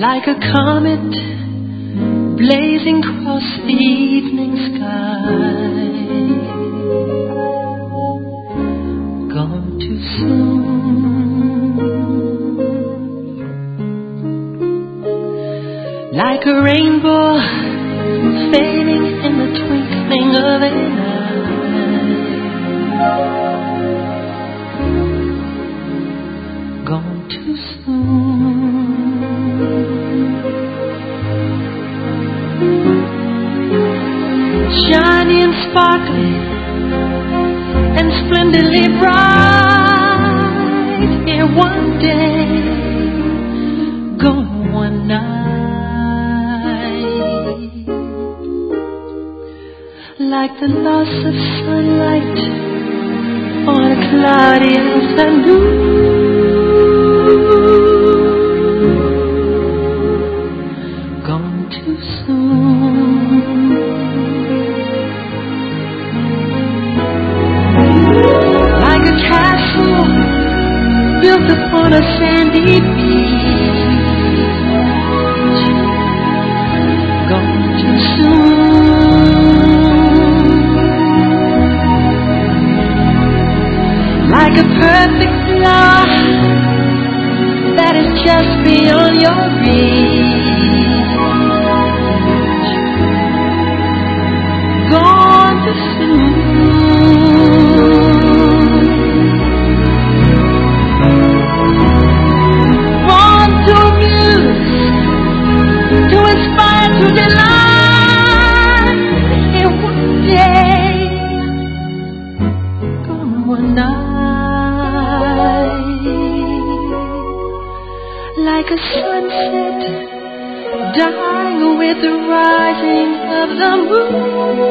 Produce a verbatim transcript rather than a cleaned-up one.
like a comet blazing across the evening sky. Gone too soon, like a rainbow fading in the twinkling of an eye. Gone too soon. Shiny and sparkling and splendidly bright, here one day, gone one night, like the loss of sunlight on a cloudy afternoon. Gone too soon. Like a castle built upon a sandy beach. Gone too soon. Like a perfect flower that is just beyond your reach. Gone too soon. Born to amuse, to inspire, to delight, in one day, gone one night, like a sunset dying with the rising of the moon.